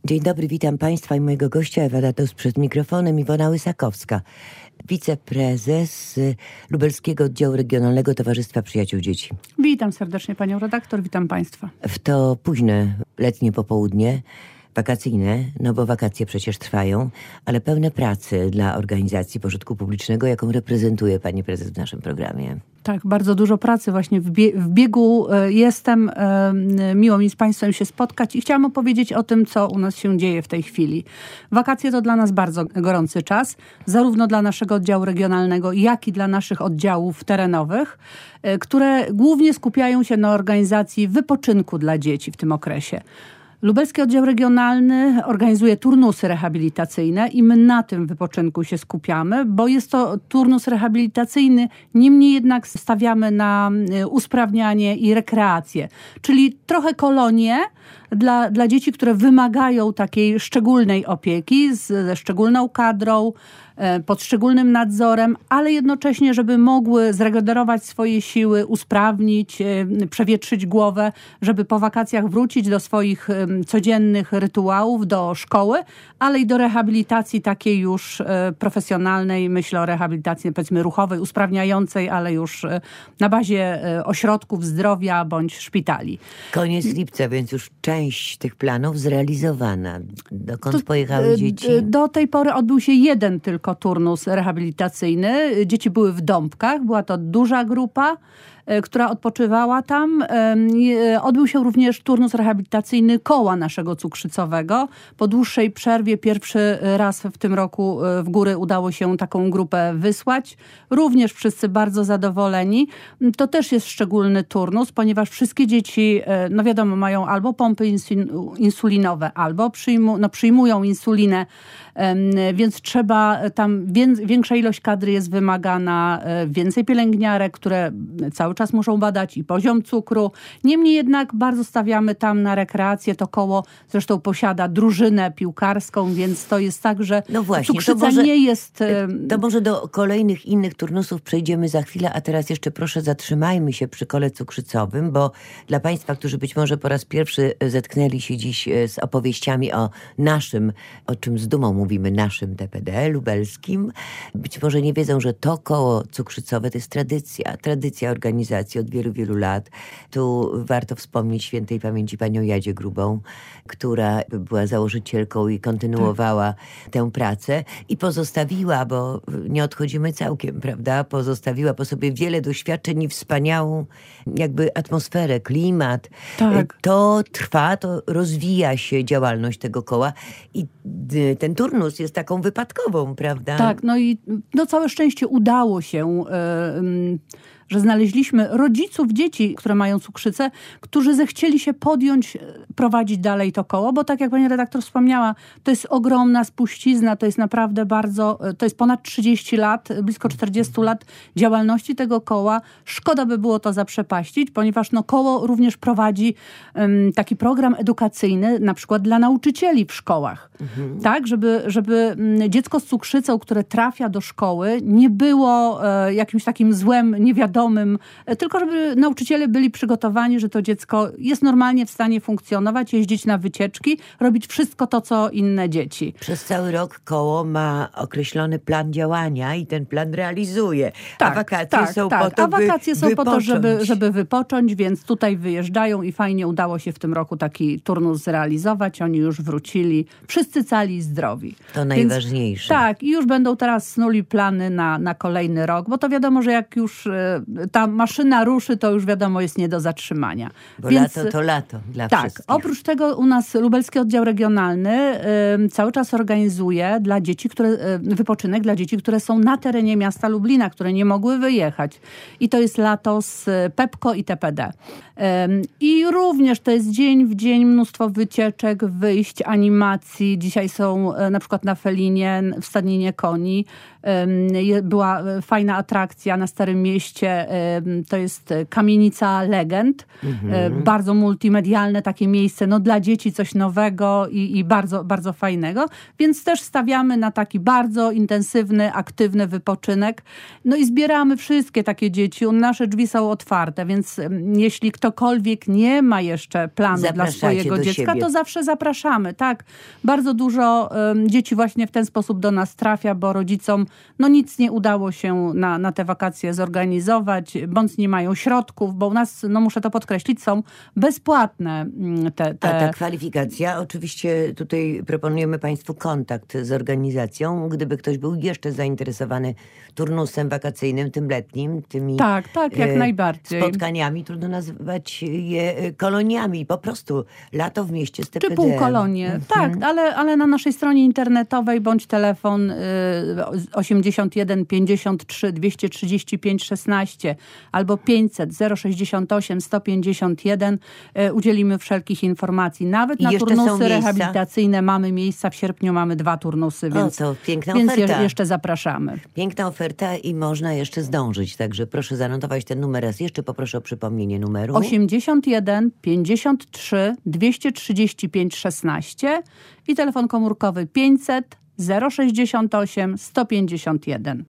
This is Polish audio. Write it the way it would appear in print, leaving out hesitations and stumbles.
Dzień dobry, witam Państwa i mojego gościa Ewa Datos przed mikrofonem, Iwona Łysakowska, wiceprezes Lubelskiego Oddziału Regionalnego Towarzystwa Przyjaciół Dzieci. Witam serdecznie Panią redaktor, witam Państwa. W to późne letnie popołudnie, wakacyjne, no bo wakacje przecież trwają, ale pełne pracy dla organizacji pożytku publicznego, jaką reprezentuje Pani prezes w naszym programie. Tak, bardzo dużo pracy właśnie w biegu jestem. Miło mi z Państwem się spotkać i chciałam opowiedzieć o tym, co u nas się dzieje w tej chwili. Wakacje to dla nas bardzo gorący czas, zarówno dla naszego oddziału regionalnego, jak i dla naszych oddziałów terenowych, które głównie skupiają się na organizacji wypoczynku dla dzieci w tym okresie. Lubelski Oddział Regionalny organizuje turnusy rehabilitacyjne i my na tym wypoczynku się skupiamy, bo jest to turnus rehabilitacyjny, niemniej jednak stawiamy na usprawnianie i rekreację, czyli trochę kolonie dla dzieci, które wymagają takiej szczególnej opieki, ze szczególną kadrą, pod szczególnym nadzorem, ale jednocześnie, żeby mogły zregenerować swoje siły, usprawnić, przewietrzyć głowę, żeby po wakacjach wrócić do swoich codziennych rytuałów, do szkoły, ale i do rehabilitacji takiej już profesjonalnej. Myślę o rehabilitacji, powiedzmy, ruchowej, usprawniającej, ale już na bazie ośrodków zdrowia bądź szpitali. Koniec lipca, więc już część tych planów zrealizowana. Dokąd pojechały dzieci? Do tej pory odbył się jeden tylko turnus rehabilitacyjny. Dzieci były w Dąbkach, była to duża grupa, która odpoczywała tam. Odbył się również turnus rehabilitacyjny koła naszego cukrzycowego. Po dłuższej przerwie pierwszy raz w tym roku w góry udało się taką grupę wysłać. Również wszyscy bardzo zadowoleni. To też jest szczególny turnus, ponieważ wszystkie dzieci, no wiadomo, mają albo pompy insulinowe, albo przyjmują insulinę, więc trzeba tam, większa ilość kadry jest wymagana, więcej pielęgniarek, które cały czas muszą badać i poziom cukru. Niemniej jednak bardzo stawiamy tam na rekreację. To koło zresztą posiada drużynę piłkarską, więc to jest tak, że no właśnie, cukrzyca nie jest... To może do kolejnych innych turnusów przejdziemy za chwilę, a teraz jeszcze proszę zatrzymajmy się przy kole cukrzycowym, bo dla Państwa, którzy być może po raz pierwszy zetknęli się dziś z opowieściami o naszym, o czym z dumą mówimy, naszym DPD lubelskim, być może nie wiedzą, że to koło cukrzycowe to jest tradycja organizacji od wielu, wielu lat. Tu warto wspomnieć świętej pamięci panią Jadzie Grubą, która była założycielką i kontynuowała tę pracę i pozostawiła, bo nie odchodzimy całkiem, prawda? Pozostawiła po sobie wiele doświadczeń i wspaniałą jakby atmosferę, klimat. Tak. To trwa, to rozwija się działalność tego koła i ten turnus jest taką wypadkową, prawda? Tak, no i całe szczęście udało się, że znaleźliśmy rodziców dzieci, które mają cukrzycę, którzy zechcieli się podjąć, prowadzić dalej to koło, bo tak jak pani redaktor wspomniała, to jest ogromna spuścizna, to jest naprawdę to jest ponad 30 lat, blisko 40 lat działalności tego koła. Szkoda by było to zaprzepaścić, ponieważ koło również prowadzi taki program edukacyjny, na przykład dla nauczycieli w szkołach. Tak, żeby dziecko z cukrzycą, które trafia do szkoły, nie było jakimś takim złem, niewiadomym, tylko żeby nauczyciele byli przygotowani, że to dziecko jest normalnie w stanie funkcjonować, jeździć na wycieczki, robić wszystko to, co inne dzieci. Przez cały rok koło ma określony plan działania i ten plan realizuje. Tak, a wakacje są po to, A wakacje są po to, wypocząć. żeby wypocząć, więc tutaj wyjeżdżają i fajnie udało się w tym roku taki turnus zrealizować. Oni już wrócili, wszyscy cali i zdrowi. To najważniejsze. Tak, i już będą teraz snuli plany na kolejny rok, bo to wiadomo, że jak już ta maszyna ruszy, to już wiadomo, jest nie do zatrzymania. Bo lato to lato dla wszystkich. Tak, oprócz tego u nas Lubelski Oddział Regionalny cały czas organizuje dla dzieci, wypoczynek dla dzieci, które są na terenie miasta Lublina, które nie mogły wyjechać. I to jest lato z Pepko i TPD. I również to jest dzień w dzień mnóstwo wycieczek, wyjść, animacji. Dzisiaj są na przykład na Felinie, w Stadninie Koni. Była fajna atrakcja na Starym Mieście, to jest Kamienica Legend. Bardzo multimedialne takie miejsce, no dla dzieci coś nowego i bardzo, bardzo fajnego. Więc też stawiamy na taki bardzo intensywny, aktywny wypoczynek. No i zbieramy wszystkie takie dzieci. Nasze drzwi są otwarte, więc jeśli ktokolwiek nie ma jeszcze planu dla swojego dziecka, to zawsze zapraszamy. Tak, bardzo dużo dzieci właśnie w ten sposób do nas trafia, bo rodzicom nic nie udało się na te wakacje zorganizować, bądź nie mają środków, bo u nas, muszę to podkreślić, są bezpłatne te... A ta kwalifikacja, oczywiście tutaj proponujemy Państwu kontakt z organizacją, gdyby ktoś był jeszcze zainteresowany turnusem wakacyjnym, tym letnim, tymi tak, jak najbardziej. Spotkaniami, trudno nazywać je koloniami, po prostu lato w mieście z TPD. Czy półkolonie, tak, ale na naszej stronie internetowej bądź telefon 81 53 235 16 albo 500 068 151 udzielimy wszelkich informacji. Nawet na turnusy rehabilitacyjne mamy miejsca. W sierpniu mamy 2 turnusy, więc piękna oferta. Jeszcze zapraszamy. Piękna oferta i można jeszcze zdążyć, także proszę zanotować ten numer raz. Jeszcze poproszę o przypomnienie numeru. 81 53 235 16 i telefon komórkowy 500 068 151.